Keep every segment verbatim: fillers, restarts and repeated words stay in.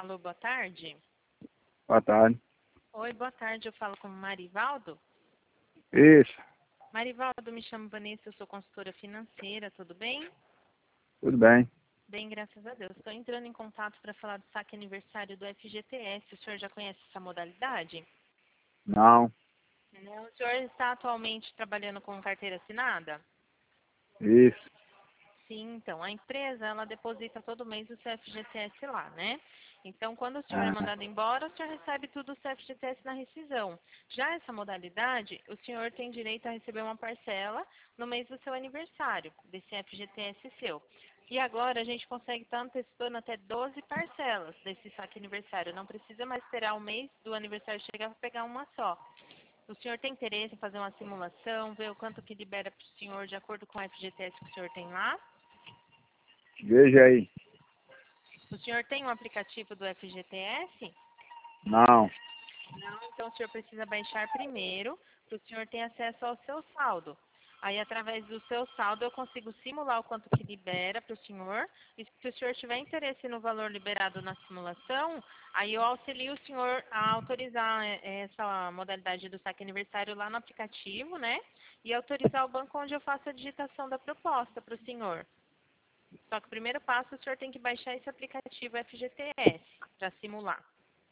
Alô, boa tarde. Boa tarde. Oi, boa tarde. Eu falo com o Marivaldo. Isso, Marivaldo, me chamo Vanessa, eu sou consultora financeira, tudo bem? tudo bem. Bem, graças a Deus. Estou entrando em contato para falar do saque aniversário do F G T S. O senhor já conhece essa modalidade? Não, Não. O senhor está atualmente trabalhando com carteira assinada? isso. Sim, então, a empresa, ela deposita todo mês o seu F G T S lá, né? Então, quando o senhor é Ah, mandado embora, o senhor recebe tudo o seu F G T S na rescisão. Já essa modalidade, o senhor tem direito a receber uma parcela no mês do seu aniversário, desse F G T S seu. E agora a gente consegue estar antecipando até doze parcelas desse saque aniversário. Não precisa mais esperar o mês do aniversário chegar para pegar uma só. O senhor tem interesse em fazer uma simulação, ver o quanto que libera para o senhor de acordo com o F G T S que o senhor tem lá? veja aí. O senhor tem um aplicativo do F G T S? Não, Não, então o senhor precisa baixar primeiro, para o senhor ter acesso ao seu saldo. Aí, através do seu saldo, eu consigo simular o quanto que libera para o senhor. E se o senhor tiver interesse no valor liberado na simulação, aí eu auxilio o senhor a autorizar eh, essa modalidade do saque aniversário lá no aplicativo, né? E autorizar o banco onde eu faço a digitação da proposta para o senhor. Só que o primeiro passo, o senhor tem que baixar esse aplicativo F G T S para simular.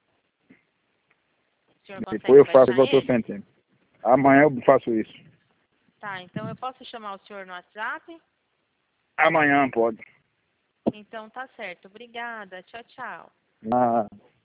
O senhor depois consegue eu faço baixar igual eu tô ele? sentindo. Amanhã eu faço isso. Tá, então eu posso chamar o senhor no WhatsApp? Amanhã pode. Então tá certo. Obrigada. Tchau, tchau. Ah.